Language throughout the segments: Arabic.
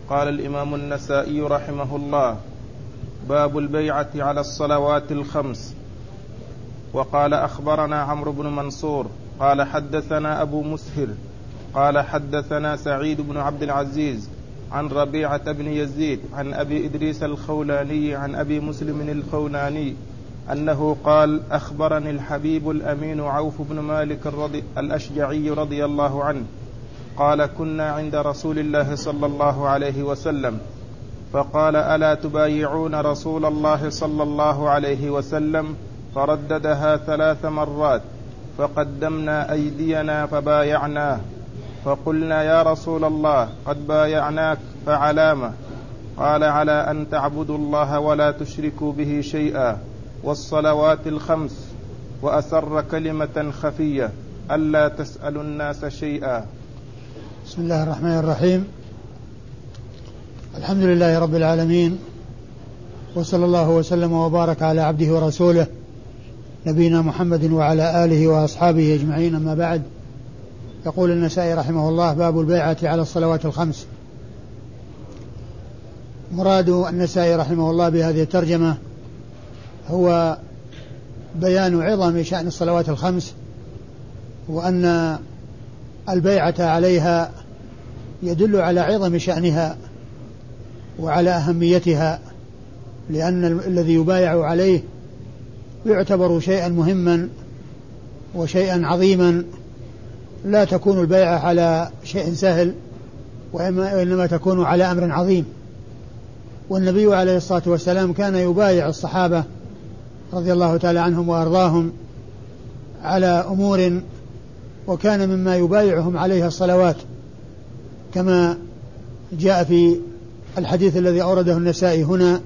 قال الإمام النسائي رحمه الله: باب البيعة على الصلوات الخمس. وقال: أخبرنا عمرو بن منصور قال حدثنا أبو مسهر قال حدثنا سعيد بن عبد العزيز عن ربيعة بن يزيد عن أبي إدريس الخولاني عن أبي مسلم الخولاني أنه قال: أخبرني الحبيب الأمين عوف بن مالك الأشجعي رضي الله عنه قال: كنا عند رسول الله صلى الله عليه وسلم فقال: ألا تبايعون رسول الله صلى الله عليه وسلم؟ فرددها 3 مرات، فقدمنا أيدينا فبايعناه، فقلنا: يا رسول الله قد بايعناك، فعلامة؟ قال: على أن تعبدوا الله ولا تشركوا به شيئا، والصلوات الخمس، وأسر كلمة خفية: ألا تسألوا الناس شيئا. بسم الله الرحمن الرحيم. الحمد لله رب العالمين، وصلى الله وسلم وبارك على عبده ورسوله نبينا محمد وعلى آله وأصحابه أجمعين، أما بعد. يقول النسائي رحمه الله: باب البيعة على الصلوات الخمس. مراد النسائي رحمه الله بهذه الترجمة هو بيان عظم شأن الصلوات الخمس، وأن البيعة عليها يدل على عظم شأنها وعلى أهميتها، لأن الذي يبايع عليه يعتبر شيئا مهما وشيئا عظيما، لا تكون البيعة على شيء سهل، وإنما تكون على أمر عظيم. والنبي عليه الصلاة والسلام كان يبايع الصحابة رضي الله تعالى عنهم وأرضاهم على أمور، وكان مما يبايعهم عليها الصلوات، كما جاء في الحديث الذي أورده النسائي هنا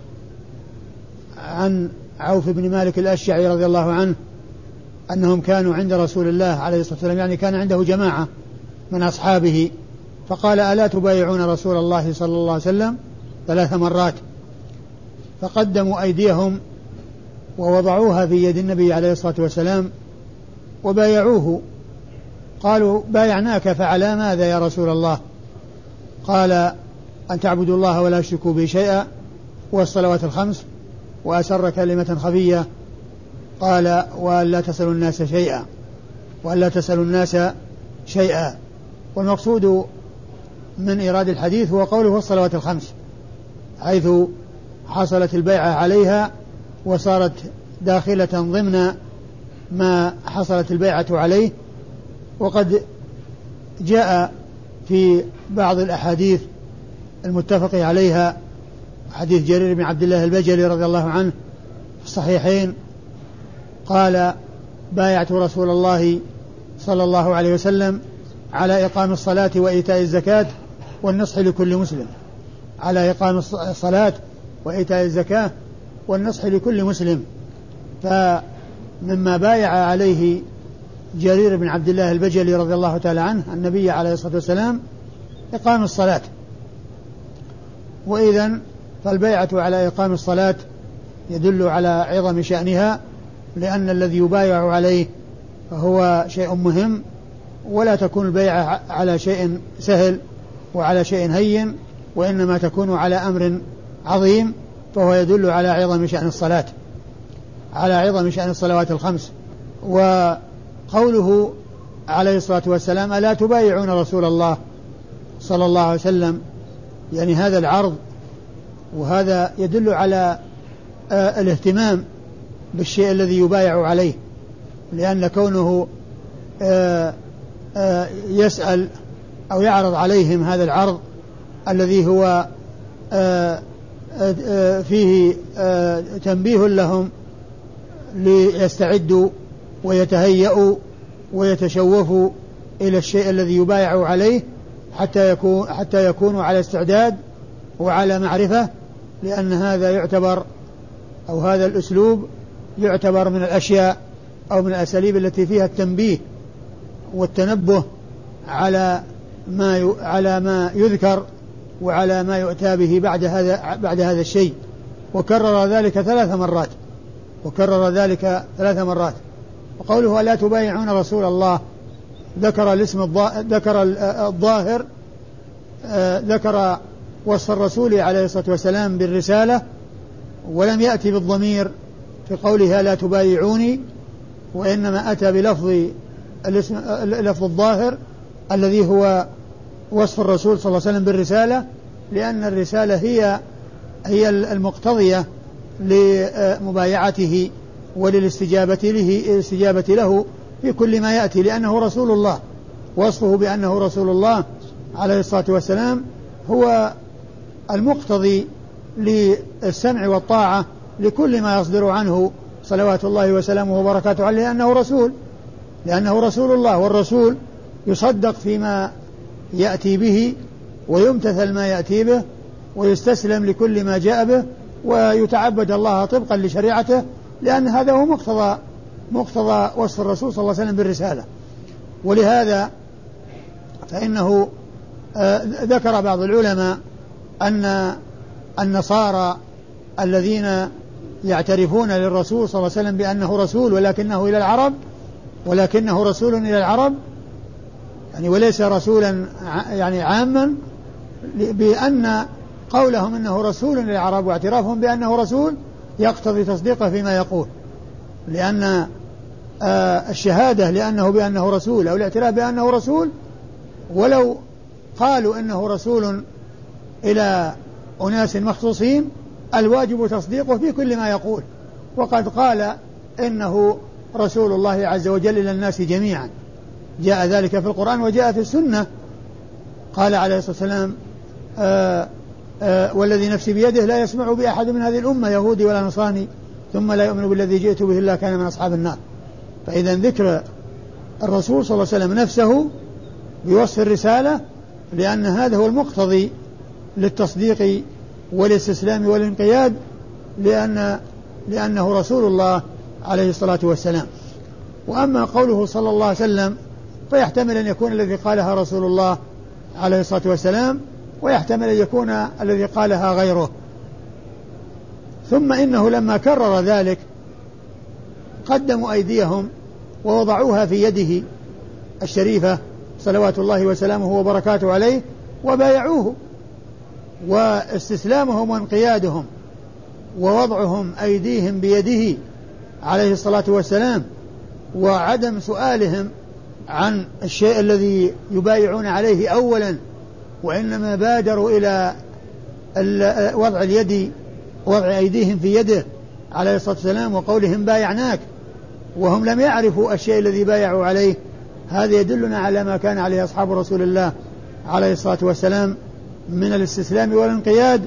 عن عوف بن مالك الأشجعي رضي الله عنه أنهم كانوا عند رسول الله عليه الصلاة والسلام، يعني كان عنده جماعة من أصحابه، فقال: ألا تبايعون رسول الله صلى الله عليه وسلم 3 مرات، فقدموا أيديهم ووضعوها في يد النبي عليه الصلاة والسلام وبايعوه. قالوا: بايعناك، فعلى ماذا يا رسول الله؟ قال: أن تعبدوا الله ولا تشركوا به شيئا، والصلوات الخمس، وأسر كلمة خفية، قال: وألا تسألوا الناس شيئا، وألا تسألوا الناس شيئا. والمقصود من إيراد الحديث هو قوله والصلوات الخمس، حيث حصلت البيعة عليها وصارت داخلة ضمن ما حصلت البيعة عليه. وقد جاء في بعض الأحاديث المتفق عليها حديث جرير بن عبد الله البجلي رضي الله عنه في الصحيحين قال: بايعت رسول الله صلى الله عليه وسلم على إقام الصلاة وإيتاء الزكاة والنصح لكل مسلم، على إقام الصلاة وإيتاء الزكاة والنصح لكل مسلم. فمما بايع عليه جرير بن عبد الله البجلي رضي الله تعالى عنه النبي عليه الصلاة والسلام إقام الصلاة. وإذن فالبيعة على إقام الصلاة يدل على عظم شأنها، لأن الذي يبايع عليه هو شيء مهم، ولا تكون البيعة على شيء سهل وعلى شيء هين، وإنما تكون على أمر عظيم، فهو يدل على عظم شأن الصلاة، على عظم شأن الصلوات الخمس. وقوله عليه الصلاة والسلام: ألا تبايعون رسول الله صلى الله عليه وسلم، يعني هذا العرض، وهذا يدل على الاهتمام بالشيء الذي يبايع عليه، لأن كونه يسأل أو يعرض عليهم هذا العرض الذي هو فيه تنبيه لهم ليستعدوا ويتهيئوا ويتشوفوا إلى الشيء الذي يبايع عليه حتى يكونوا على استعداد وعلى معرفة، لأن هذا يعتبر، أو هذا الأسلوب يعتبر من الأشياء أو من الأساليب التي فيها التنبيه والتنبه على ما يذكر وعلى ما يؤتى به بعد هذا الشيء. وكرر ذلك 3 مرات، وكرر ذلك 3 مرات. وقوله: ألا تبايعون رسول الله، ذكر الاسم، ذكر الظاهر، ذكر وصف الرسول عليه الصلاة والسلام بالرسالة، ولم يأتي بالضمير في قولها لا تبايعوني، وإنما أتى بلفظ اللفظ الظاهر الذي هو وصف الرسول صلى الله عليه وسلم بالرسالة، لأن الرسالة هي المقتضية لمبايعته وللاستجابة له في كل ما يأتي، لأنه رسول الله. وصفه بأنه رسول الله عليه الصلاة والسلام هو المقتضي للسمع والطاعة لكل ما يصدر عنه صلوات الله وسلامه وبركاته عليه، لأنه رسول الله، والرسول يصدق فيما يأتي به ويمتثل ما يأتي به ويستسلم لكل ما جاء به ويتعبد الله طبقا لشريعته، لأن هذا هو مقتضى وصف الرسول صلى الله عليه وسلم بالرسالة. ولهذا فإنه ذكر بعض العلماء أن النصارى الذين يعترفون للرسول صلى الله عليه وسلم بأنه رسول ولكنه رسول إلى العرب، يعني وليس رسولا يعني عاما، بأن قولهم إنه رسول للعرب واعترافهم بأنه رسول يقتضي تصديقه فيما يقول، لأن الشهادة بأنه رسول أو الاعتراف بأنه رسول، ولو قالوا إنه رسول إلى أناس مخصوصين الواجب تصديقه في كل ما يقول، وقد قال إنه رسول الله عز وجل إلى الناس جميعا، جاء ذلك في القرآن وجاء في السنة. قال عليه الصلاة والسلام والذي نفسي بيده لا يسمع بأحد من هذه الأمة يهودي ولا نصراني ثم لا يؤمن بالذي جئت به إلا كان من أصحاب النار. فإذا ذكر الرسول صلى الله عليه وسلم نفسه بوصف الرسالة، لأن هذا هو المقتضي للتصديق والاستسلام والانقياد، لأنه رسول الله عليه الصلاة والسلام. وأما قوله صلى الله عليه وسلم فيحتمل أن يكون الذي قالها رسول الله عليه الصلاة والسلام، ويحتمل أن يكون الذي قالها غيره. ثم إنه لما كرر ذلك قدموا أيديهم ووضعوها في يده الشريفة صلوات الله وسلامه وبركاته عليه وبايعوه، واستسلامهم وانقيادهم ووضعهم أيديهم بيده عليه الصلاة والسلام وعدم سؤالهم عن الشيء الذي يبايعون عليه أولا، وإنما بادروا إلى وضع أيديهم في يده عليه الصلاة والسلام وقولهم بايعناك، وهم لم يعرفوا الشيء الذي بايعوا عليه. هذا يدلنا على ما كان عليه أصحاب رسول الله عليه الصلاة والسلام من الاستسلام والانقياد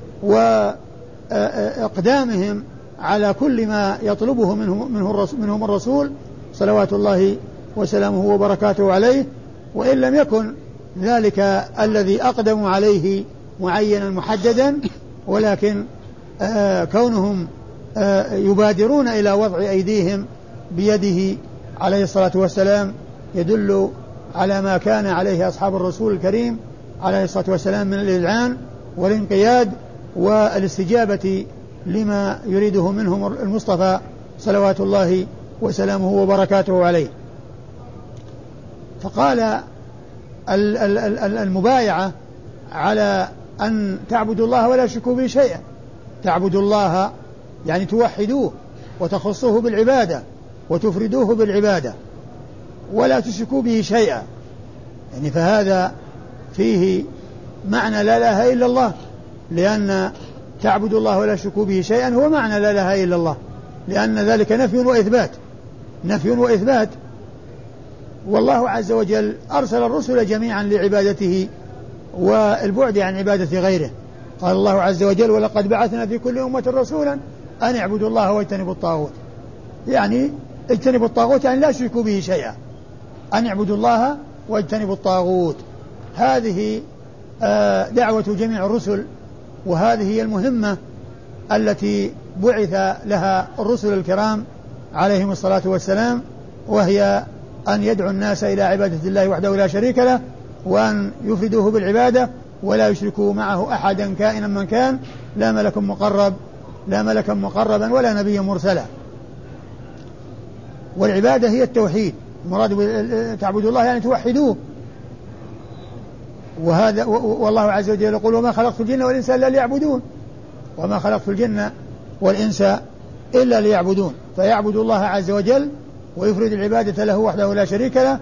وإقدامهم على كل ما يطلبه منهم الرسول صلوات الله وسلامه وبركاته عليه، وإن لم يكن ذلك الذي أقدموا عليه معينا محددا، ولكن كونهم يبادرون إلى وضع أيديهم بيده عليه الصلاة والسلام يدل على ما كان عليه أصحاب الرسول الكريم عليه الصلاة والسلام من الإذعان والانقياد والاستجابة لما يريده منهم المصطفى صلوات الله وسلامه وبركاته عليه. فقال المبايعة على أن تعبدوا الله ولا تشركوا به شيئا، تعبدوا الله يعني توحدوه وتخصوه بالعبادة وتفردوه بالعبادة ولا تشركوا به شيئا، يعني فهذا فيه معنى لا إله إلا الله، لأن تعبدوا الله ولا تشركوا به شيئا هو معنى لا إله إلا الله، لأن ذلك نفي وإثبات. والله عز وجل أرسل الرسل جميعا لعبادته والبعد عن عبادة غيره. قال الله عز وجل ولقد بعثنا في كل أمة رسولا أن اعبدوا الله واجتنبوا الطاغوت، يعني اجتنبوا الطاغوت يعني لا تشركوا به شيئا، أن اعبدوا الله واجتنبوا الطاغوت. هذه دعوة جميع الرسل، وهذه هي المهمة التي بعث لها الرسل الكرام عليهم الصلاة والسلام، وهي أن يدعو الناس إلى عبادة الله وحده لا شريك له، وأن يفردوه بالعبادة ولا يشركوا معه أحدا كائنا من كان، لا ملكا مقربا ولا نبيا مرسلا. والعبادة هي التوحيد، المراد تعبدوا الله يعني توحدوه، وهذا والله عز وجل يقول وما خلقت الجن والإنس إلا ليعبدون، وما خلقت الجن والإنس إلا ليعبدون، فيعبد الله عز وجل ويفرد العبادة له وحده لا شريك له،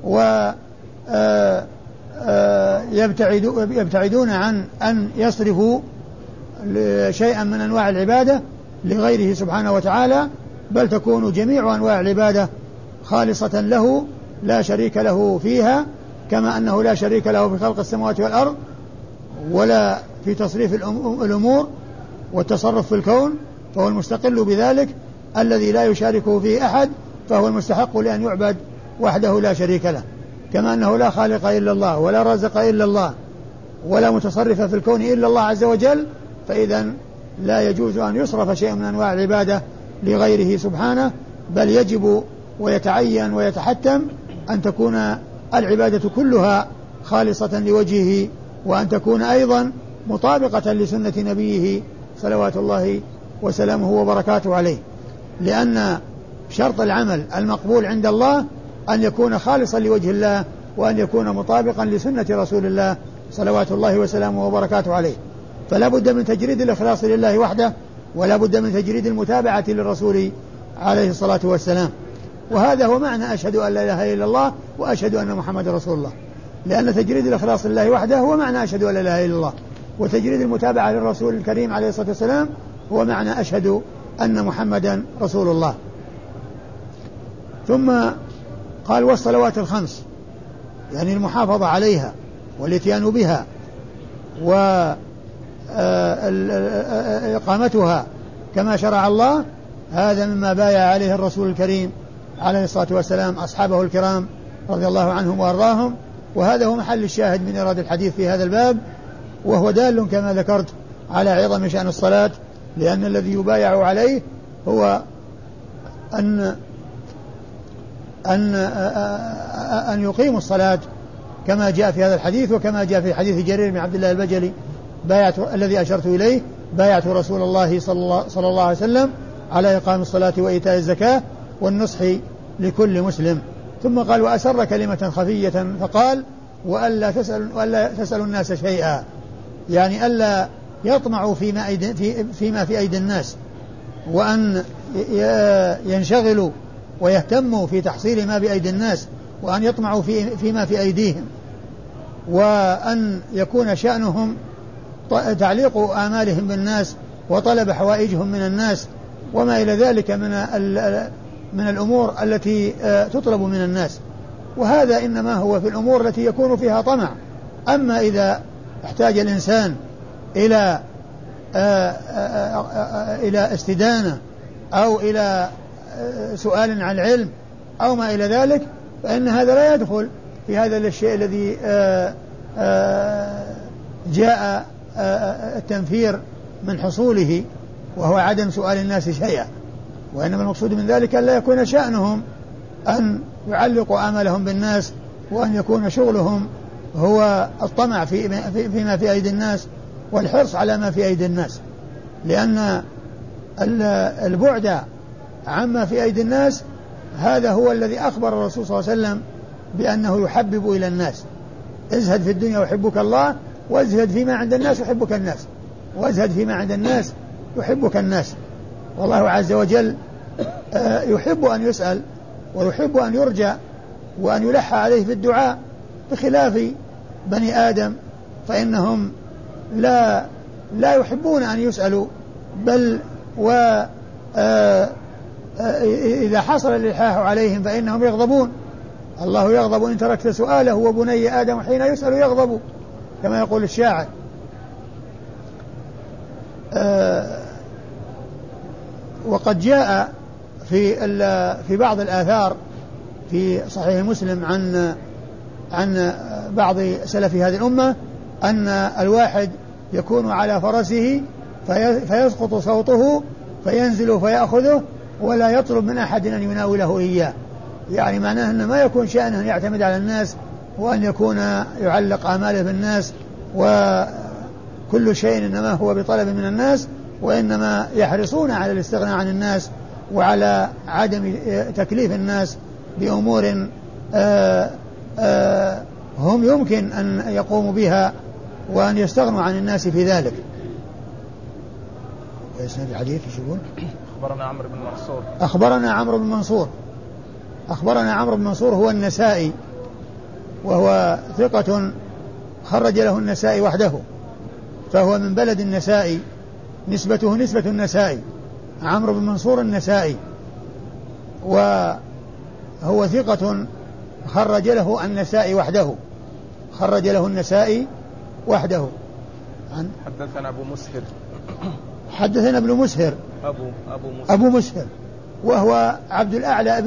يبتعدون عن أن يصرفوا شيئا من أنواع العبادة لغيره سبحانه وتعالى، بل تكون جميع أنواع العبادة خالصة له لا شريك له فيها، كما أنه لا شريك له في خلق السماوات والأرض ولا في تصريف الأمور والتصرف في الكون، فهو المستقل بذلك الذي لا يشاركه فيه أحد، فهو المستحق لأن يعبد وحده لا شريك له، كما أنه لا خالق إلا الله ولا رازق إلا الله ولا متصرف في الكون إلا الله عز وجل، فإذا لا يجوز أن يصرف شيء من أنواع العبادة لغيره سبحانه، بل يجب ويتعين ويتحتم أن تكون العبادة كلها خالصة لوجهه، وأن تكون أيضا مطابقة لسنة نبيه صلوات الله وسلامه وبركاته عليه، لأن شرط العمل المقبول عند الله أن يكون خالصا لوجه الله، وأن يكون مطابقا لسنة رسول الله صلوات الله وسلامه وبركاته عليه، فلا بد من تجريد الإخلاص لله وحده، ولا بد من تجريد المتابعة للرسول عليه الصلاة والسلام. وهذا هو معنى أشهد أن لا إله إلا الله وأشهد أن محمد رسول الله، لأن تجريد الإخلاص لله وحده هو معنى أشهد أن لا إله إلا الله، وتجريد المتابعة للرسول الكريم عليه الصلاة والسلام هو معنى أشهد أن محمدا رسول الله. ثم قال والصلوات الخمس، يعني المحافظة عليها والاتيان بها وإقامتها كما شرع الله، هذا مما بايع عليه الرسول الكريم عليه الصلاة والسلام أصحابه الكرام رضي الله عنهم وأرضاهم، وهذا هو محل الشاهد من إرادة الحديث في هذا الباب، وهو دال كما ذكرت على عظم شأن الصلاة، لأن الذي يبايع عليه هو أن يقيم الصلاة كما جاء في هذا الحديث، وكما جاء في حديث جرير بن عبد الله البجلي الذي أشرت إليه: بايعت رسول الله صلى الله عليه وسلم على إقام الصلاة وإيتاء الزكاة والنصح لكل مسلم. ثم قال: وأسر كلمة خفية فقال: وألا تسألوا الناس شيئا، يعني ألا يطمعوا فيما في أيدي الناس، وأن ينشغلوا ويهتموا في تحصيل ما بأيدي الناس، وأن يطمعوا فيما في أيديهم، وأن يكون شأنهم تعليق آمالهم بالناس وطلب حوائجهم من الناس وما إلى ذلك من الأمور التي تطلب من الناس، وهذا إنما هو في الأمور التي يكون فيها طمع. أما إذا احتاج الإنسان إلى استدانة أو إلى سؤال عن العلم أو ما إلى ذلك، فإن هذا لا يدخل في هذا الشيء الذي جاء التنفير من حصوله، وهو عدم سؤال الناس شيئا، وإنما المقصود من ذلك أن لا يكون شأنهم أن يعلقوا آمالهم بالناس، وأن يكون شغلهم هو الطمع فيما في أيدي الناس والحرص على ما في أيدي الناس، لأن البعد عما في أيدي الناس هذا هو الذي أخبر الرسول صلى الله عليه وسلم بأنه يحبب إلى الناس: ازهد في الدنيا يحبك الله، وازهد فيما عند الناس يحبك الناس، وازهد فيما عند الناس يحبك الناس. والله عز وجل يحب أن يسأل ويحب أن يرجى وأن يلح عليه في الدعاء، بخلاف بني آدم فإنهم لا يحبون أن يسألوا، بل إذا حصل الإلحاح عليهم فإنهم يغضبون. الله يغضب إن تركت سؤاله، وبني آدم حين يسأل يغضب، كما يقول الشاعر. وقد جاء في بعض الآثار في صحيح مسلم عن بعض سلف هذه الأمة أن الواحد يكون على فرسه فيسقط صوته فينزل فيأخذه ولا يطلب من أحد أن يناوله إياه، يعني معناه أن ما يكون شأنه أن يعتمد على الناس وأن يكون يعلق آماله بالناس، وكل شيء إنما هو بطلب من الناس، وإنما يحرصون على الاستغناء عن الناس وعلى عدم تكليف الناس بأمور هم يمكن أن يقوموا بها وأن يستغنوا عن الناس في ذلك. ويسند الحديث يقول أخبرنا عمرو بن منصور. أخبرنا عمرو بن منصور هو النسائي، وهو ثقة خرج له النسائي وحده، فهو من بلد النسائي، نسبته نسبة النسائي، عمرو بن منصور النسائي، وهو ثقة خرج له النسائي وحده. حدثنا حدثنا ابن مسهر أبو مسهر وهو عبد الأعلى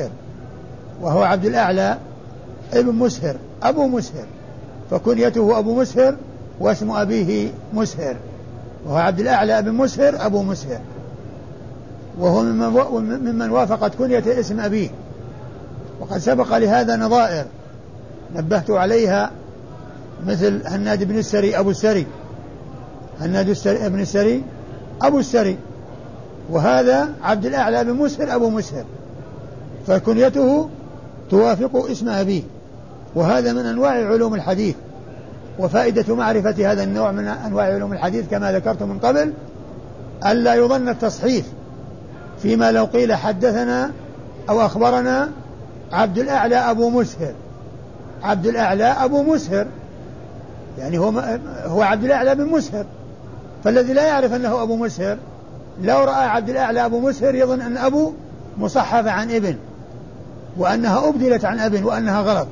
ابن مسهر أبو مسهر، فكنيته أبو مسهر واسم أبيه مسهر، وهو عبد الأعلى ابن مسهر أبو مسهر، وهو ممن وافقت كنية اسم أبيه. وقد سبق لهذا نظائر نبهت عليها، مثل هناد بن السري أبو السري، أبو السري، وهذا عبد الأعلى بن مسهر أبو مسهر، فكنيته توافق اسم أبيه. وهذا من أنواع علوم الحديث، وفائدة معرفة هذا النوع من أنواع علوم الحديث كما ذكرت من قبل ألا يظن التصحيف فيما لو قيل حدثنا أو أخبرنا عبد الأعلى أبو مسهر، يعني هو عبد الأعلى بن مسهر، فالذي لا يعرف أنه أبو مسهر لو رأى عبد الأعلى أبو مسهر يظن أن أبو مصحف عن ابن، وأنها أبدلت عن ابن، وأنها غلط.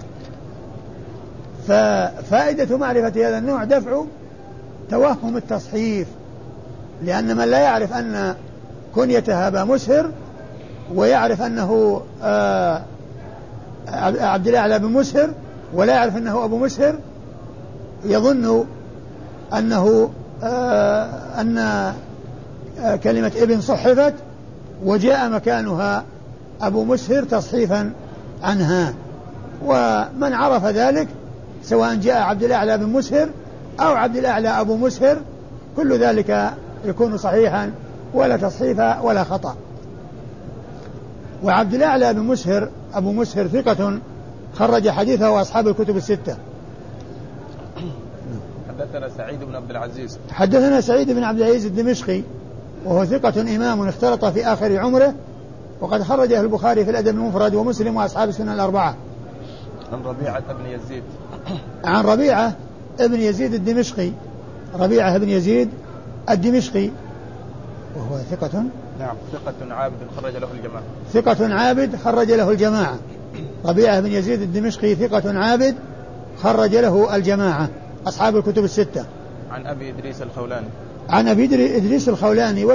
ففائدة معرفة هذا النوع دفع توهم التصحيف، لأن من لا يعرف أن كنيته أبا مسهر ويعرف أنه عبد الأعلى بن مسهر ولا يعرف أنه أبو مسهر يظن أنه أن كلمة ابن صحفت وجاء مكانها أبو مسهر تصحيفا عنها. ومن عرف ذلك سواء جاء عبد الأعلى بن مسهر أو عبد الأعلى أبو مسهر كل ذلك يكون صحيحا ولا تصحيف ولا خطأ. وعبد الأعلى بن مسهر أبو مسهر ثقة خرج حديثه أصحاب الكتب الستة. حدثنا سعيد بن عبد العزيز الدمشقي، وهو ثقة إمام اختلط في آخر عمره، وقد خرجه البخاري في الأدب المفرد ومسلم وأصحاب السنن الأربعة. عن ربيعة ابن يزيد الدمشقي، ربيعة ابن يزيد الدمشقي، وهو ثقة عابد خرج له الجماعة. ربيعة بن يزيد الدمشقي ثقة عابد خرج له الجماعة أصحاب الكتب الستة. عن أبي إدريس الخولاني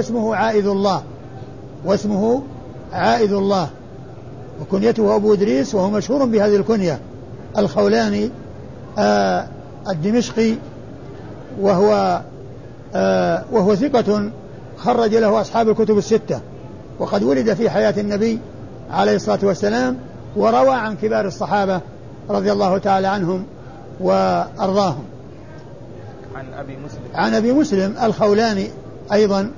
واسمه عائذ الله وكنيته أبو إدريس، وهو مشهور بهذه الكنية، الخولاني الدمشقي، وهو ثقة خرج له أصحاب الكتب الستة، وقد ولد في حياة النبي عليه الصلاة والسلام، وروى عن كبار الصحابة رضي الله تعالى عنهم وأرضاهم. عن أبي مسلم الخولاني أيضا،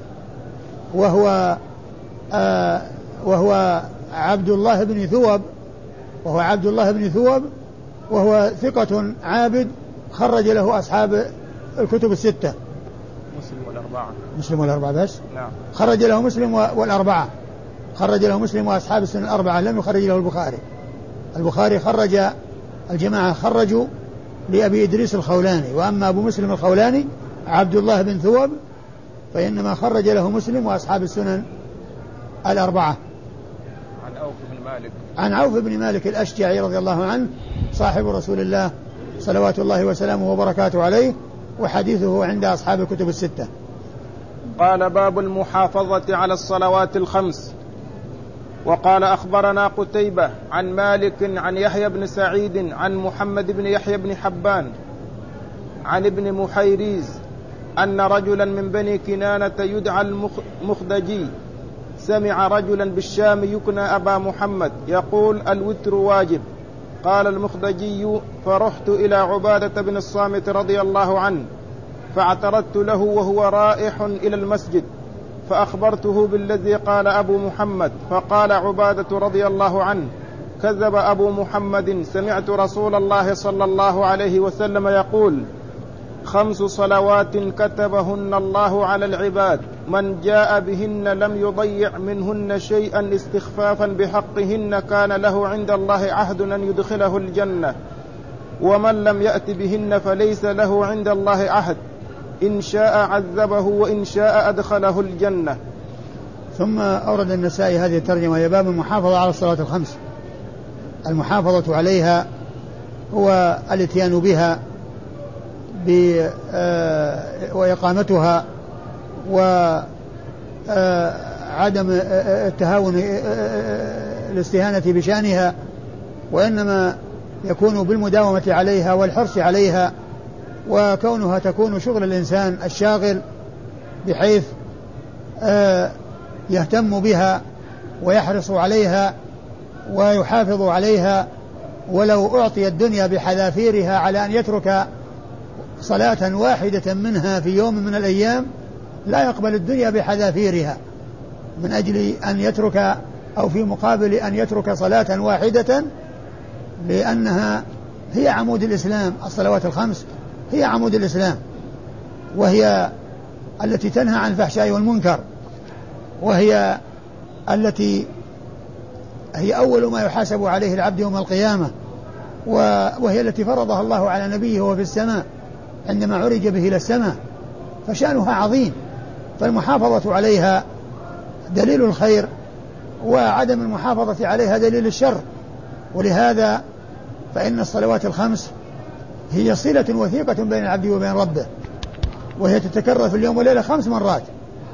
وهو عبد الله بن ثوب، وهو ثقة عابد خرج له أصحاب الكتب الستة. مسلم والأربعة بس؟ نعم. خرج له مسلم والأربعة، خرج له مسلم وأصحاب السنن الأربعة، لم يخرج له البخاري خرج الجماعة خرجوا لأبي إدريس الخولاني، وأما أبو مسلم الخولاني عبد الله بن ثوب فإنما خرج له مسلم وأصحاب السنن الأربعة. عن عوف بن مالك الأشجعي رضي الله عنه صاحب رسول الله صلوات الله وسلامه وبركاته عليه، وحديثه عند أصحاب الكتب الستة. قال: باب المحافظة على الصلوات الخمس. وقال: أخبرنا قتيبة عن مالك عن يحيى بن سعيد عن محمد بن يحيى بن حبان عن ابن محيريز أن رجلا من بني كنانة يدعى المخدجي سمع رجلا بالشام يكنى أبا محمد يقول: الوتر واجب. قال المخدجي: فرحت إلى عبادة بن الصامت رضي الله عنه فاعترضت له وهو رائح إلى المسجد، فأخبرته بالذي قال أبو محمد، فقال عبادة رضي الله عنه: كذب أبو محمد سمعت رسول الله صلى الله عليه وسلم يقول 5 صلوات كتبهن الله على العباد من جاء بهن لم يضيع منهن شيئا استخفافا بحقهن كان له عند الله عهد أن يدخله الجنة ومن لم يأت بهن فليس له عند الله عهد إن شاء عذبه وإن شاء أدخله الجنة. ثم أورد النسائي هذه الترجمة هي باب المحافظة على الصلاة الخمس. المحافظة عليها هو الاتيان بها وإقامتها وعدم التهاون الاستهانة بشأنها، وإنما يكون بالمداومة عليها والحرص عليها، وكونها تكون شغل الإنسان الشاغل بحيث يهتم بها ويحرص عليها ويحافظ عليها، ولو أعطي الدنيا بحذافيرها على أن يترك صلاة واحدة منها في يوم من الأيام لا يقبل الدنيا بحذافيرها من أجل أن يترك أو في مقابل أن يترك صلاة واحدة، لأنها هي عمود الإسلام. الصلوات الخمس هي عمود الإسلام، وهي التي تنهى عن الفحشاء والمنكر، وهي التي هي أول ما يحاسب عليه العبد يوم القيامة، وهي التي فرضها الله على نبيه وهو في السماء عندما عرج به إلى السماء، فشأنها عظيم. فالمحافظة عليها دليل الخير، وعدم المحافظة عليها دليل الشر. ولهذا فإن الصلوات الخمس هي صلة وثيقة بين العبد وبين ربه، وهي تتكرر في اليوم والليلة 5 مرات.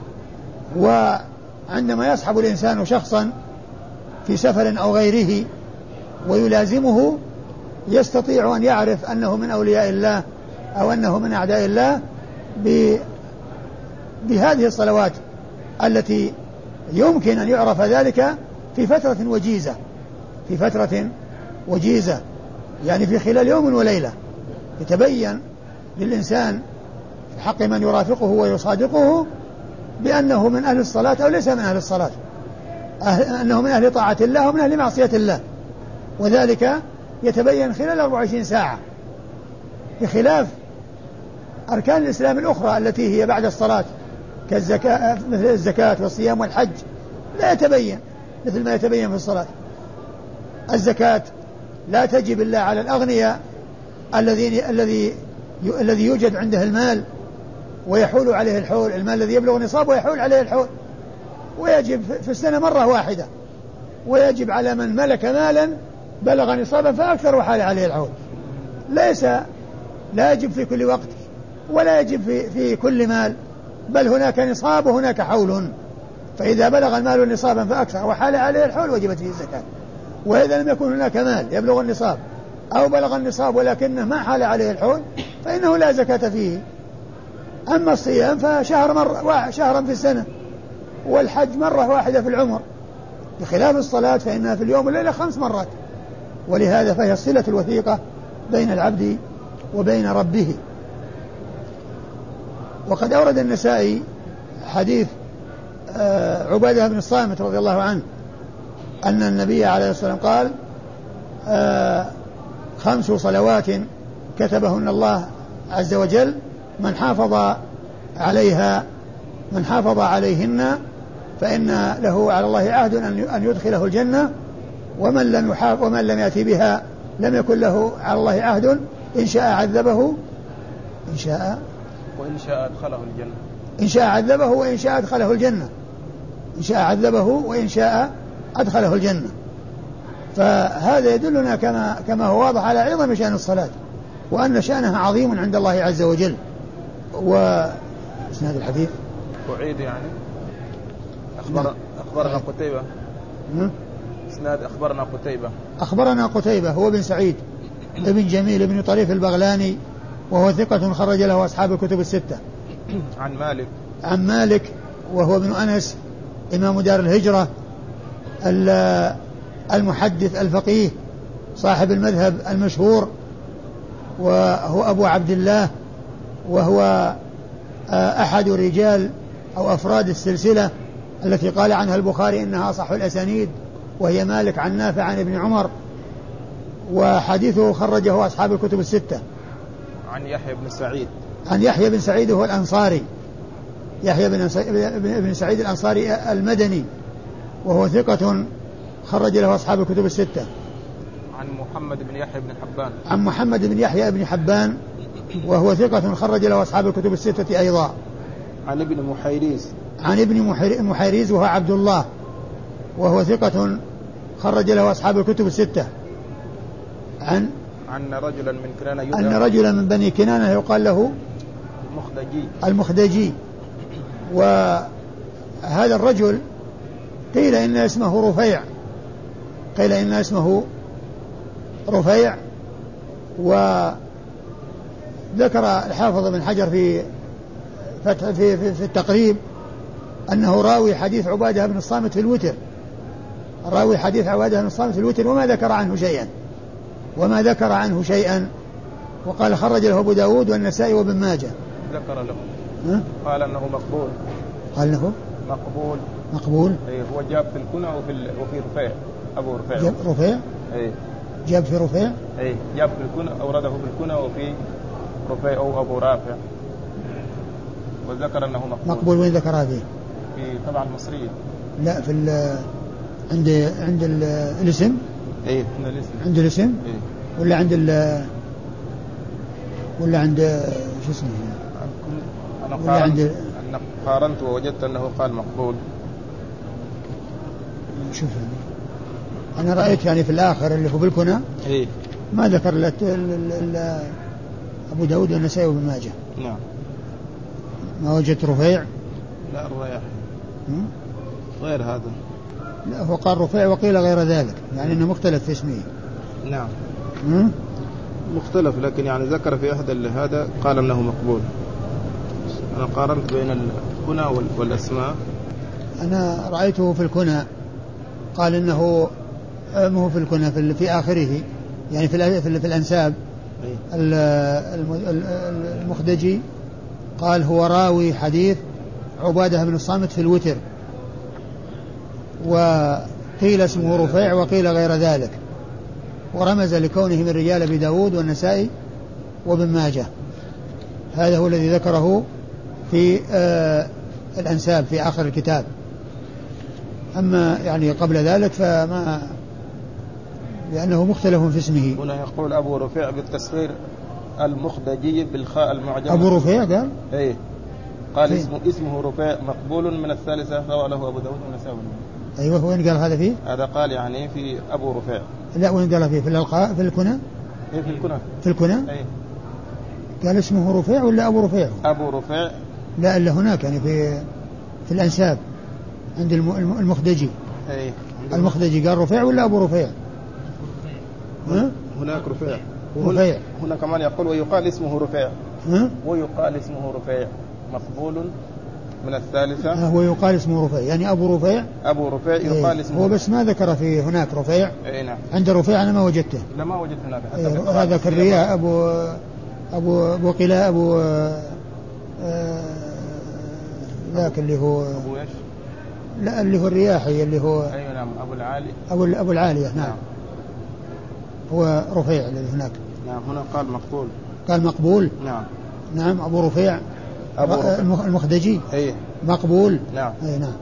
وعندما يصحب الإنسان شخصا في سفر أو غيره ويلازمه يستطيع أن يعرف أنه من أولياء الله أو أنه من أعداء الله بهذه الصلوات التي يمكن أن يعرف ذلك في فترة وجيزة، يعني في خلال يوم وليلة، يتبين للإنسان في حق من يرافقه ويصادقه بأنه من أهل الصلاة أو ليس من أهل الصلاة، أنه من أهل طاعة الله ومن أهل معصية الله، وذلك يتبين خلال 24 ساعة، بخلاف أركان الإسلام الأخرى التي هي بعد الصلاة كالزكاة مثل الزكاة والصيام والحج لا يتبين مثل ما يتبين في الصلاة. الزكاة لا تجب إلا على الأغنياء الذي يوجد عنده المال ويحول عليه الحول، المال الذي يبلغ نصاب ويحول عليه الحول، ويجب في السنة مرة واحدة، ويجب على من ملك مالا بلغ نصابا فأكثر وحال عليه الحول. لا يجب في كل وقت ولا يجب في كل مال، بل هناك نصاب وهناك حول، فإذا بلغ المال نصابا فأكثر وحال عليه الحول وجبت فيه الزكاة. وإذا لم يكن هناك مال يبلغ النصاب أو بلغ النصاب ولكنه ما حال عليه الحول فإنه لا زكاة فيه. أما الصيام شهرا في السنة، والحج مرة واحدة في العمر، بخلاف الصلاة فإنها في اليوم والليلة 5 مرات. ولهذا فهي الصلة الوثيقة بين العبد وبين ربه. وقد أورد النسائي حديث عبادة بن الصامت رضي الله عنه أن النبي عليه الصلاة والسلام قال 5 صلوات كتبهن الله عز وجل من حافظ عليهن فإن له على الله عهد أن يدخله الجنة، ومن لم يأتي بها لم يكن له على الله عهد إن شاء عذبه وإن شاء أدخله الجنة. إن شاء عذبه وإن شاء أدخله الجنة. إن شاء عذبه وإن شاء أدخله الجنة. فهذا يدلنا كما هو واضح على عظم شأن الصلاة، وأن شأنها عظيم عند الله عز وجل. وإسناد الحديث أعيد يعني أخبرنا قتيبة. إسناد أخبرنا قتيبة هو بن سعيد ابن جميل بن طريف البغلاني، وهو ثقة خرج له أصحاب الكتب 6. عن مالك وهو ابن أنس إمام دار الهجرة المحدث الفقيه صاحب المذهب المشهور، وهو أبو عبد الله، وهو أحد رجال أو أفراد السلسلة التي قال عنها البخاري إنها أصح الأسانيد وهي مالك عن نافع عن ابن عمر، وحديثه خرجه أصحاب الكتب الستة. عن يحيى بن سعيد، عن يحيى بن سعيد هو الأنصاري، يحيى بن سعيد الأنصاري المدني، وهو ثقة خرج له أصحاب الكتب الستة. عن محمد بن يحيى بن حبان، عن محمد بن يحيى بن حبان وهو ثقة خرج له أصحاب الكتب الستة أيضا. عن ابن محيريز، عن ابن محيريز وهو عبد الله، وهو ثقة خرج له أصحاب الكتب الستة. عن رجلا من كنانة، أن رجلا من بني كنانة يقال له المخدجي. وهذا الرجل قيل إن اسمه رفيع، وذكر الحافظ بن حجر في التقريب أنه راوي حديث عبادة بن الصامت في الوتر، وما ذكر عنه شيئا، وقال خرج له أبو داود والنسائي وابن ماجه. ذكر له قال أنه مقبول. أي هو جاب في الكنى وفي رفيع، أبو رفيع. جاب رفيع؟ أي جاب في رفيع؟ أي جاب في الكنى، أورده في الكنى وفي رفيع أو أبو رافع، وذكر أنه مقبول. وين ذكر هذه؟ في طبعا المصرية. لا في عند الاسم. ايه عند الاسم. عند الاسم. إيه؟ ولا عند شو اسمه؟ أنا قارنت ووجدت أنه قال مقبول. شوف أنا رأيت يعني في الآخر اللي هو بالكنى. إيه؟ ما ذكر أبو داود والنسائي وابن ماجه. نعم. ما وجدت رفيع. لا الرياح غير هذا. لا هو قال رفيع وقيل غير ذلك، يعني أنه مختلف في اسمه. نعم. مختلف، لكن يعني ذكر في أحد هذا قال أنه مقبول. أنا قارنت بين الكنى والأسماء. أنا رأيته في الكنى، قال إنه مو في الكنى، في آخره، يعني في الأنساب. المخدجي قال هو راوي حديث عبادة بن الصامت في الوتر، وقيل اسمه رفيع وقيل غير ذلك، ورمز لكونه من رجال أبي داود والنسائي وابن ماجه. هذا هو الذي ذكره في الأنساب في آخر الكتاب. أما يعني قبل ذلك فما، لأنه مختلف في اسمه. هنا يقول أبو رفيع بالتصغير، المخدجي بالخاء المعجمة. أبو رفيع قال؟ إيه قال اسمه رفيع مقبول من الثالثة، رواه له أبو داود والنسائي. أيوه. وين قال هذا فيه؟ هذا قال يعني في أبو رفيع. لا وين قال فيه؟ في الألقاء في الكنى؟ إيه في الكنى. في الكنى؟ إيه. قال اسمه رفيع ولا أبو رفيع؟ أبو رفيع. لا إلا هناك يعني في الأنساب عند المخدجي. إيه. المخدجي قال رفيع ولا أبو رفيع؟ هناك رفيع. هنا كمان يقول ويقال اسمه رفيع. ويقال اسمه رفيع مقبول من الثالثة. ويقال اسمه رفيع، يعني أبو رفيع يقال اسمه. هو بس ما ذكر في هناك رفيع. اي نعم. عند رفيع أنا ما وجدته. لا ما وجدت هناك. هذا كالرياء أبو قلاء ذاك اللي هو أبو إيش؟ لا اللي هو الرياحي اللي هو. أيوة نعم أبو العالي. أبو العالية نعم. هو رفيع اللي هناك. نعم. هنا قال مقبول. نعم أبو رفيع المخدجي. أيه. مقبول. نعم. أي نعم.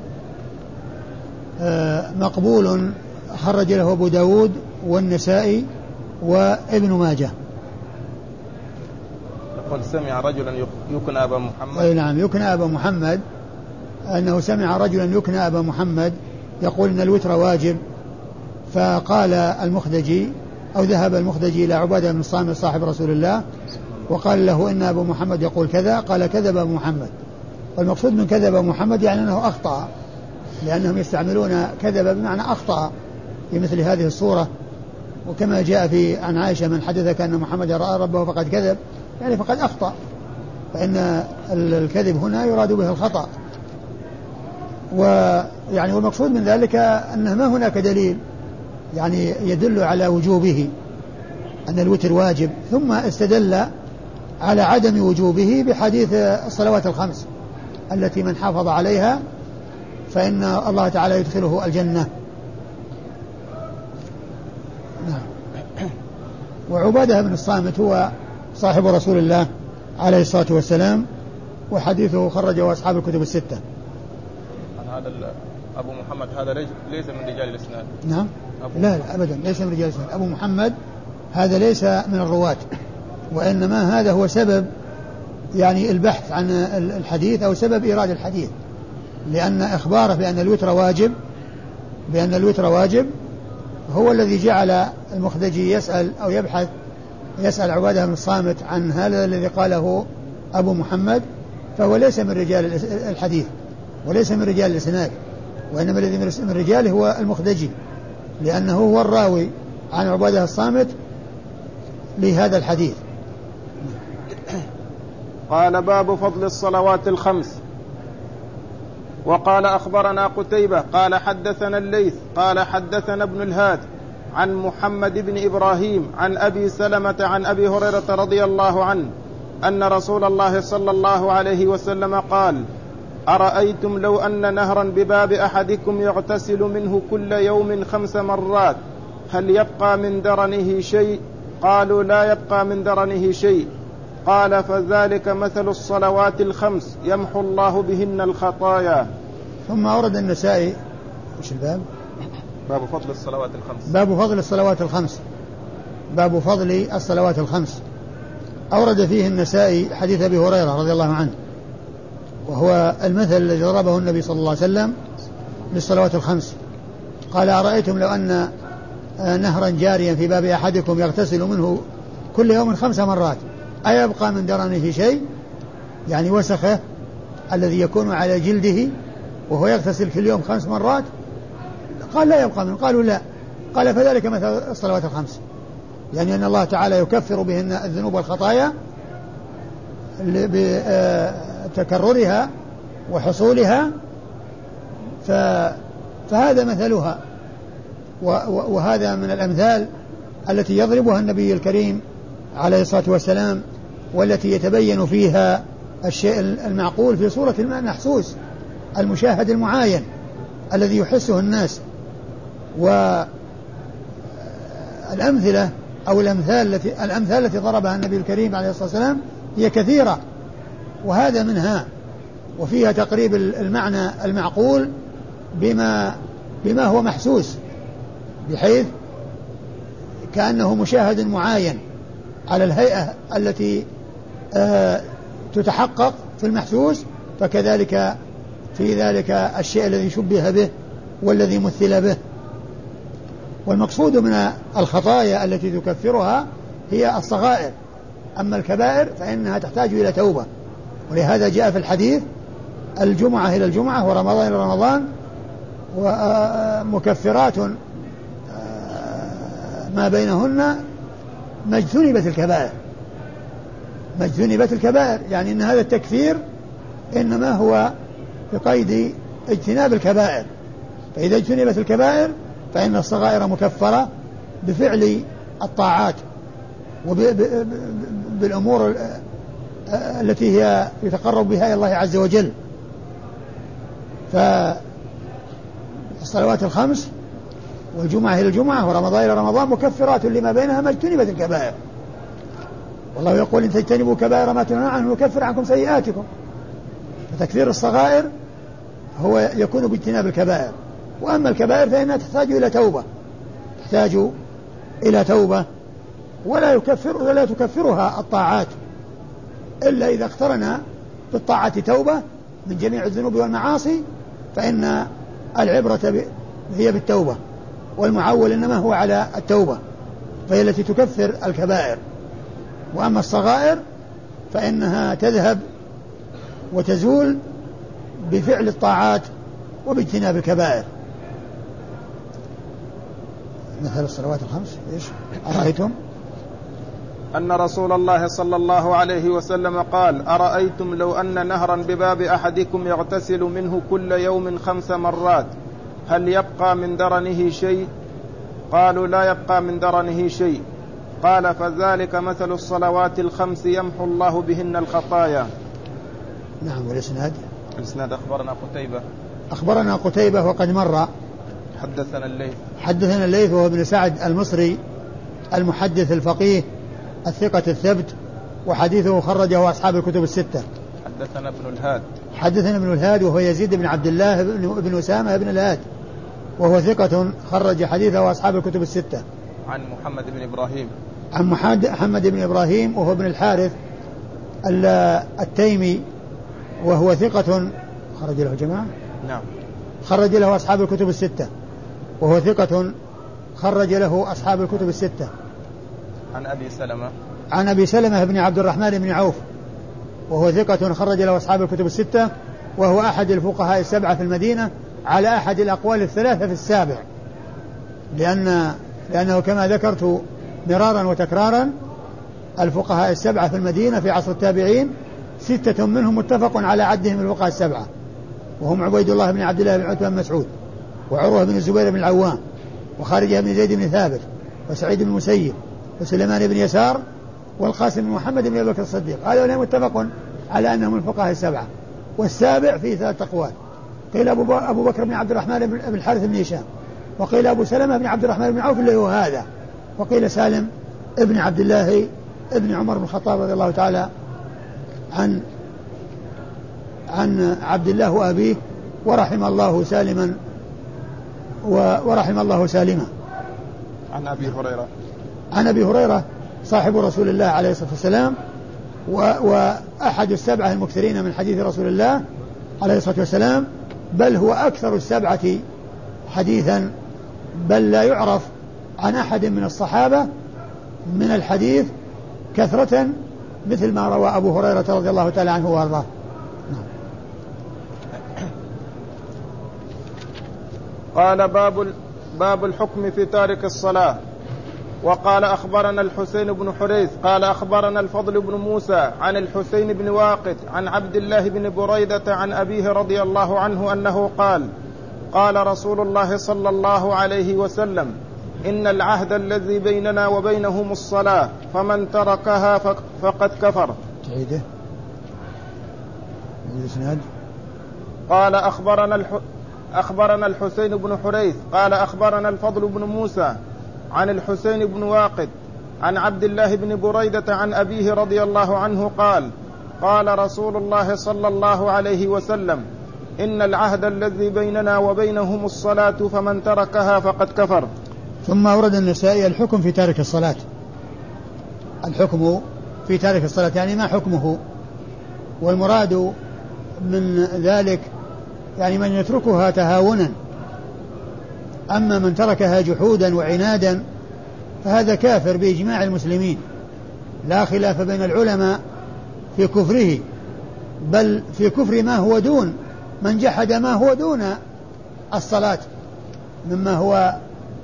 مقبول خرج له أبو داود والنسائي وابن ماجه. يقول سمع رجلا يكنى أبا محمد. أي نعم يكنى أبا محمد، أنه سمع رجلا يكنى أبا محمد يقول إن الوتر واجب، فقال المخدجي أو ذهب المخدجي إلى عبادة بن الصامت صاحب رسول الله وقال له إن أبو محمد يقول كذا، قال كذب أبو محمد. والمقصود من كذب أبو محمد يعني أنه أخطأ، لأنهم يستعملون كذب بمعنى أخطأ في مثل هذه الصورة. وكما جاء عن عائشة من حدثك أن محمد رأى ربه فقد كذب، يعني فقد أخطأ، فإن الكذب هنا يراد به الخطأ. ويعني والمقصود من ذلك أنه ما هناك دليل يعني يدل على وجوبه، أن الوتر واجب، ثم استدل على عدم وجوبه بحديث الصلوات الخمس التي من حافظ عليها فإن الله تعالى يدخله الجنة. وعبادة بن الصامت هو صاحب رسول الله عليه الصلاة والسلام، وحديثه خرجه أصحاب الكتب الستة. هذا أبو محمد هذا ليس من رجال الإسناد. نعم لا أبدا ليس من رجال الإسناد. أبو محمد هذا ليس من الرواة، وإنما هذا هو سبب يعني البحث عن الحديث أو سبب إيراد الحديث، لأن إخباره بأن الوتر واجب هو الذي جعل المخدجي يسأل أو يسأل عبادة بن الصامت عن هذا الذي قاله أبو محمد، فهو ليس من رجال الحديث وليس من رجال الإسناد، وإنما الذي من رجاله هو المخدجي، لأنه هو الراوي عن عبادة الصامت لهذا الحديث. قال باب فضل الصلوات الخمس. وقال أخبرنا قتيبة قال حدثنا الليث قال حدثنا ابن الهاد عن محمد بن إبراهيم عن أبي سلمة عن أبي هريرة رضي الله عنه أن رسول الله صلى الله عليه وسلم قال: أرأيتم لو أن نهرا بباب أحدكم يغتسل منه كل يوم 5 مرات هل يبقى من درنه شيء؟ قالوا: لا يبقى من درنه شيء. قال: فذلك مثل الصلوات الخمس يمحو الله بهن الخطايا. ثم أورد النسائي وش الباب؟ باب فضل الصلوات الخمس. باب فضل الصلوات الخمس. باب فضل الصلوات الخمس. أورد فيه النسائي حديث أبي هريرة رضي الله عنه، وهو المثل الذي ضربه النبي صلى الله عليه وسلم للصلوات الخمس. قال: أرأيتم لو أن نهرا جاريا في باب أحدكم يغتسل منه كل يوم 5 مرات أيبقى من درنه شيء؟ يعني وسخه الذي يكون على جلده وهو يغتسل كل يوم 5 مرات. قال: لا يبقى منه. قالوا: لا. قال: فذلك مثل الصلوات الخمس، يعني أن الله تعالى يكفر بهن الذنوب والخطايا بتكررها وحصولها، فهذا مثلها، وهذا من الأمثال التي يضربها النبي الكريم عليه الصلاة والسلام، والتي يتبين فيها الشيء المعقول في صورة المحسوس المشاهد المعاين الذي يحسه الناس. والأمثلة أو الأمثال التي ضربها النبي الكريم عليه الصلاة والسلام هي كثيرة، وهذا منها، وفيها تقريب المعنى المعقول بما هو محسوس، بحيث كأنه مشاهد معاين على الهيئة التي تتحقق في المحسوس، فكذلك في ذلك الشيء الذي شبه به والذي مثل به. والمقصود من الخطايا التي تكفرها هي الصغائر، أما الكبائر فإنها تحتاج إلى توبة، ولهذا جاء في الحديث: الجمعة إلى الجمعة ورمضان إلى رمضان ومكفرات ما بينهن ما اجتنبت الكبائر. ما اجتنبت الكبائر يعني أن هذا التكفير إنما هو بقيد اجتناب الكبائر، فإذا اجتنبت الكبائر فإن الصغائر مكفرة بفعل الطاعات وبالأمور التي هي يتقرب بها إلى الله عز وجل. فالصلوات الخمس والجمعة إلى الجمعة ورمضان إلى رمضان مكفرات لما بينها ما اجتنبت الكبائر، والله يقول: إن تجتنبوا كبائر ما تنهون عنه نكفر عنكم سيئاتكم. فتكفير الصغائر هو يكون باجتناب الكبائر، وأما الكبائر فإنها تحتاج إلى توبة، تحتاج إلى توبة، ولا تكفرها الطاعات إلا إذا اقترن بالطاعة توبة من جميع الذنوب والمعاصي، فإن العبرة هي بالتوبة، والمعول إنما هو على التوبة، فهي التي تكفر الكبائر. وأما الصغائر فإنها تذهب وتزول بفعل الطاعات وباجتناب الكبائر. مثل الصلوات الخمس إيش؟ أرأيتم أن رسول الله صلى الله عليه وسلم قال: أرأيتم لو أن نهرا بباب أحدكم يغتسل منه كل يوم 5 مرات هل يبقى من درنه شيء؟ قالوا: لا يبقى من درنه شيء. قال: فذلك مثل الصلوات الخمس يمحو الله بهن الخطايا. نعم. والإسناد أخبرنا قتيبة وقد مر. حدثنا الليث وهو ابن سعد المصري المحدث الفقيه الثقة الثبت، وحديثه خرجه أصحاب الكتب الستة. حدثنا ابن الهاد وهو يزيد بن عبد الله بن أسامة بن الهاد، وهو ثقة خرج حديثه أصحاب الكتب الستة. عن محمد بن إبراهيم وهو ابن الحارث التيمي، وهو ثقة خرج له جماعة. نعم. خرج له أصحاب الكتب الستة، وهو ثقة خرج له أصحاب الكتب الستة. عن أبي سلمة بن عبد الرحمن بن عوف، وهو ثقة خرج له أصحاب الكتب الستة، وهو أحد الفقهاء السبعة في المدينة على أحد الأقوال الثلاثة في السابع، لأنه كما ذكرت مرارا وتكرارا الفقهاء السبعة في المدينة في عصر التابعين 6 منهم متفق على عدهم الفقهاء السبعة، وهم عبيد الله بن عبد الله بن عتبة بن مسعود، وعروة بن الزبير بن العوام، وخارجة بن زيد بن ثابت، وسعيد بن المسيب، وسليمان بن يسار، والقاسم بن محمد بن أبي بكر الصديق. هؤلاء متفق على أنهم الفقهاء السبعة. والسابع فيه 3 أقوال، قيل أبو بكر بن عبد الرحمن بن الحارث بن هشام، وقيل أبو سلمة بن عبد الرحمن بن عوف اللي هو هذا، وقيل سالم ابن عبد الله ابن عمر بن الخطاب رضي الله تعالى عن عبد الله وأبيه، ورحم الله سالما. عن أبي هريرة صاحب رسول الله عليه الصلاة والسلام، وأحد السبعة المكثرين من حديث رسول الله عليه الصلاة والسلام، بل هو أكثر السبعة حديثا، بل لا يعرف عن أحد من الصحابة من الحديث كثرة مثل ما روى أبو هريرة رضي الله تعالى عنه وارضاه. قال باب الحكم في تارك الصلاة. وقال أخبرنا الحسين بن حريث قال أخبرنا الفضل بن موسى عن الحسين بن واقد عن عبد الله بن بريدة عن أبيه رضي الله عنه أنه قال قال رسول الله صلى الله عليه وسلم إن العهد الذي بيننا وبينهم الصلاة فمن تركها فقد كفر. قال أخبرنا الحسين بن حريث قال أخبرنا الفضل بن موسى عن الحسين بن واقد عن عبد الله بن بريدة عن أبيه رضي الله عنه قال قال رسول الله صلى الله عليه وسلم إن العهد الذي بيننا وبينهم الصلاة فمن تركها فقد كفر. ثم أورد النسائي الحكم في تارك الصلاة. الحكم في تارك الصلاة يعني ما حكمه، والمراد من ذلك يعني من يتركها تهاونا، أما من تركها جحودا وعنادا فهذا كافر بإجماع المسلمين، لا خلاف بين العلماء في كفره، بل في كفر ما هو دون من جحد ما هو دون الصلاة مما هو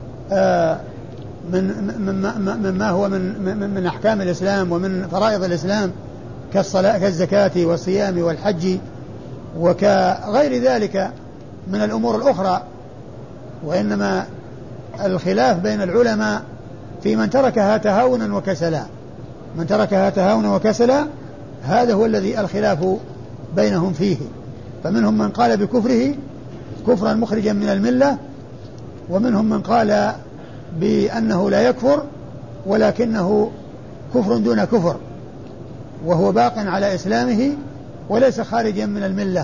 مما هو من أحكام الإسلام ومن فرائض الإسلام كالصلاة كالزكاة والصيام والحج وكغير ذلك من الأمور الأخرى. وإنما الخلاف بين العلماء في من تركها تهاونا وكسلا. من تركها تهاونا وكسلا هذا هو الذي الخلاف بينهم فيه، فمنهم من قال بكفره كفرا مخرجا من الملة، ومنهم من قال بأنه لا يكفر ولكنه كفر دون كفر، وهو باق على إسلامه وليس خارجا من الملة.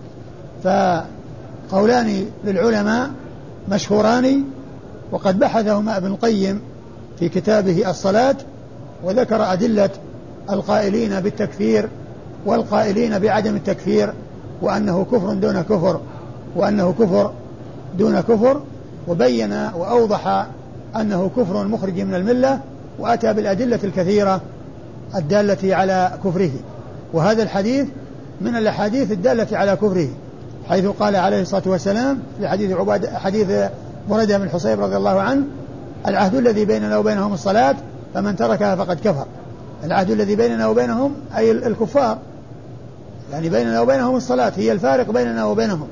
فقولان للعلماء مشهوران، وقد بحثهما ابن القيم في كتابه الصلاة، وذكر أدلة القائلين بالتكفير والقائلين بعدم التكفير، وأنه كفر دون كفر وأنه كفر دون كفر، وبين وأوضح أنه كفر مخرج من الملة، وأتى بالأدلة الكثيرة الدالة على كفره. وهذا الحديث من الأحاديث الدالة على كفره، حيث قال عليه الصلاة والسلام في حديث بريدة بن الحصيب رضي الله عنه: العهد الذي بيننا وبينهم الصلاة فمن تركها فقد كفر. العهد الذي بيننا وبينهم أي الكفار، يعني بيننا وبينهم الصلاة هي الفارق بيننا وبينهم،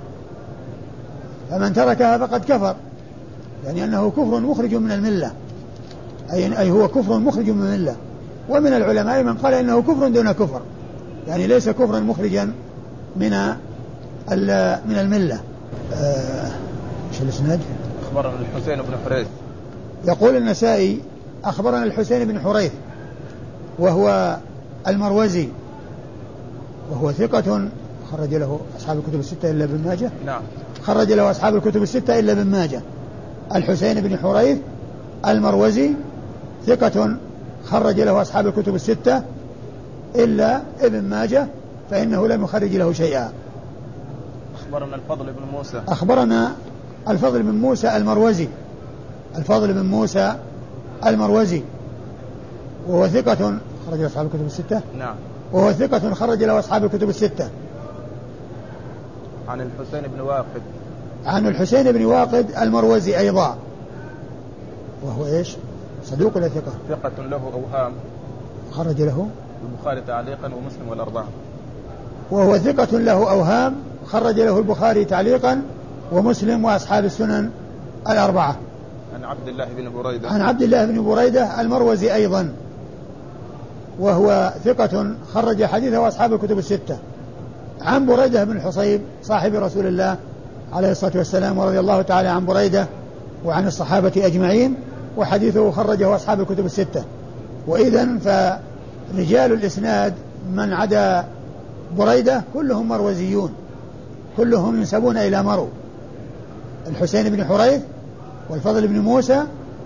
فمن تركها فقد كفر، يعني أنه كفر مخرج من الملة، أي هو كفر مخرج من الملة. ومن العلماء من قال إنه كفر دون كفر، يعني ليس كفرا مخرجا من الملة. ايش الاسناد؟ أخبرنا الحسين بن حريث. يقول النسائي أخبرنا الحسين بن حريث وهو المروزي وهو ثقة خرج له أصحاب الكتب الستة إلا ابن ماجه. نعم. خرج له أصحاب الكتب الستة إلا ابن ماجه. الحسين بن حريث المروزي ثقة خرج له أصحاب الكتب الستة إلا ابن ماجه فإنه لم يخرج له شيئا. أخبرنا الفضل بن موسى. أخبرنا الفضل بن موسى المروزي. الفضل بن موسى المروزي وهو ثقة خرج له أصحاب الكتب الستة. نعم. وهو ثقة خرج له أصحاب الكتب الستة. عن الحسين بن واقد. عن الحسين بن واقد المروزي أيضا وهو إيش؟ صدوق ولا ثقة؟ ثقة له أوهام. خرج له البخاري تعليقا ومسلم والأربعة. وهو ثقة له أوهام خرج له البخاري تعليقا ومسلم وأصحاب السنن الأربعة. عن عبد الله بن بريدة. عن عبد الله بن بريدة المروزي أيضا وهو ثقة خرج حديثه أصحاب الكتب الستة. عن بريدة بن الحصيب صاحب رسول الله عليه الصلاة والسلام ورضي الله تعالى عن بريدة وعن الصحابة أجمعين وحديثه خرجه أصحاب الكتب الستة. وإذن فرجال الإسناد من عدا بريدة كلهم مروزيون كلهم ينسبون إلى مرو. الحسين بن حريث والفضل بن موسى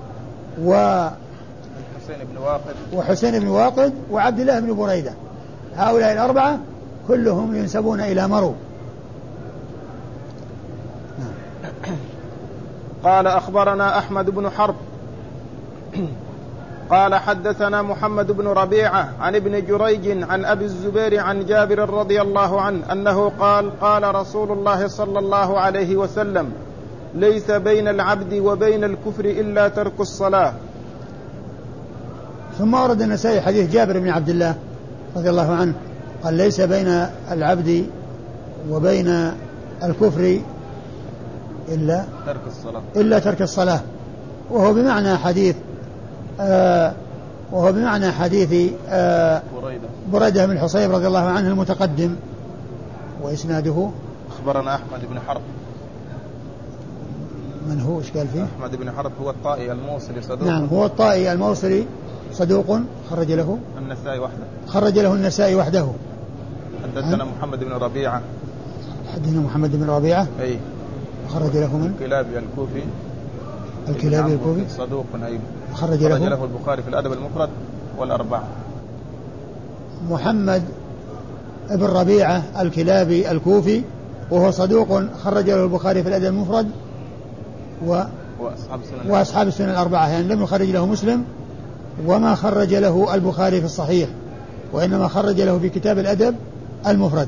وحسين بن واقد وعبد الله بن بريدة هؤلاء الأربعة كلهم ينسبون إلى مرو. قال أخبرنا أحمد بن حرب قال حدثنا محمد بن ربيعة عن ابن جريج عن أبي الزبير عن جابر رضي الله عنه أنه قال قال رسول الله صلى الله عليه وسلم ليس بين العبد وبين الكفر إلا ترك الصلاة. ثم ورد النسائي حديث جابر بن عبد الله رضي الله عنه قال ليس بين العبد وبين الكفر إلا ترك الصلاة وهو بمعنى حديث بريدة بن الحصيب رضي الله عنه المتقدم. وإسناده أخبرنا أحمد بن حرب. من هو إيش قال فيه؟ أحمد بن حرب هو الطائي الموصلي صدوق. نعم هو الطائي الموصلي صدوق خرج له النسائي وحده. حدثنا محمد بن ربيعة. حدثنا محمد بن ربيعة. أي. خرج له من الكلابي الكوفي صدوق أيضا. خرج له البخاري في الأدب المفرد والأربعة. محمد بن ربيعة الكلابي الكوفي وهو صدوق خرج له البخاري في الأدب المفرد وأصحاب السنن الأربعة يعني لم يخرج له مسلم وما خرج له البخاري في الصحيح وإنما خرج له في كتاب الأدب المفرد.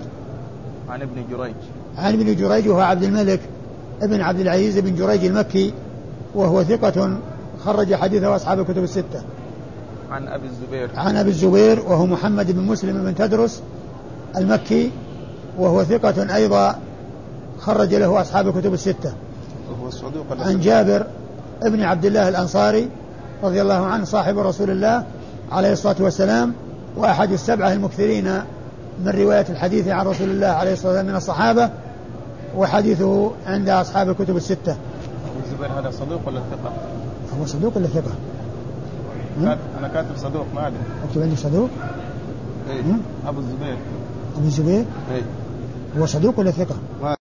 عن ابن جريج وهو عبد الملك ابن عبد العزيز بن جريج المكي وهو ثقة خرج حديثه أصحاب الكتب الستة. عن أبي الزبير وهو محمد بن مسلم بن تدرس المكي وهو ثقة أيضا خرج له أصحاب الكتب الستة. عن جابر ابن عبد الله الأنصاري رضي الله عنه صاحب رسول الله عليه الصلاة والسلام وأحد السبعة المكثرين من رواية الحديث عن رسول الله عليه الصلاة والسلام من الصحابة وحديثه عند أصحاب الكتب الستة. أبو الزبير هذا صدوق ولا ثقة؟ هو صدوق ولا ثقة؟ أنا كاتب صدوق ما أدري. أكتب عندي صدوق؟ أبو الزبير. أبو الزبير؟ إيه. هو صدوق ولا ثقة؟